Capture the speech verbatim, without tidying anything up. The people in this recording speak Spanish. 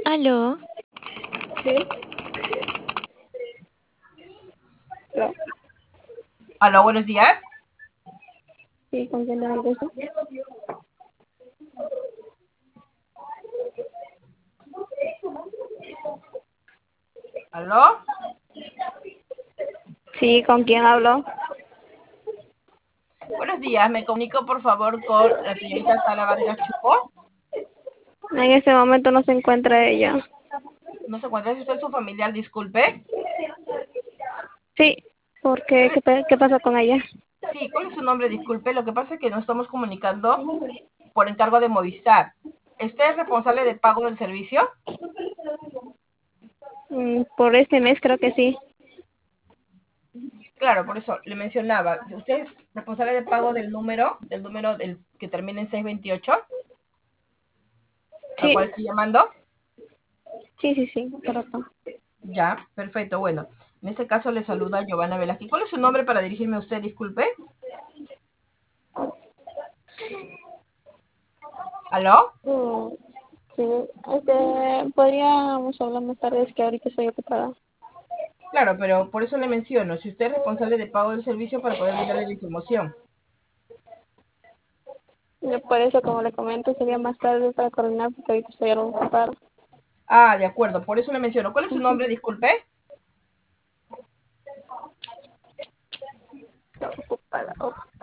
Aló, Sí, no, Aló, buenos días. sí, con quién tengo el gusto. Aló. Sí, ¿con quién hablo? Buenos días. Me comunico, por favor, con la señorita Sara Vargas Chupo. En este momento no se encuentra ella. No se encuentra. ¿Es usted su familiar? Disculpe. Sí, ¿por qué? ¿Cuál ¿Qué, es- pa- qué pasa con ella? Sí, ¿cuál es su nombre? Disculpe. Lo que pasa es que nos estamos comunicando por encargo de Movistar. ¿Usted es responsable de pago del servicio? Mm, por este mes creo que sí. Claro, por eso le mencionaba. ¿Usted es responsable de pago del número, del número del que termina en seiscientos veintiocho, al Sí, cual estoy llamando? sí, sí, sí, correcto. Ya, perfecto. Bueno, en este caso le saluda Giovanna Velázquez. ¿Cuál es su nombre para dirigirme a usted? Disculpe. ¿Aló? Mm, sí, este, podríamos hablar más tarde, es que ahorita estoy ocupada. Claro, pero por eso le menciono, si usted es responsable de pago del servicio para poder brindarle la información. Yo por eso, como le comento, sería más tarde para coordinar porque ahorita estoy algo ocupada. Ah, de acuerdo, por eso le menciono. ¿Cuál es su Ujú, nombre? Disculpe. estoy ocupada.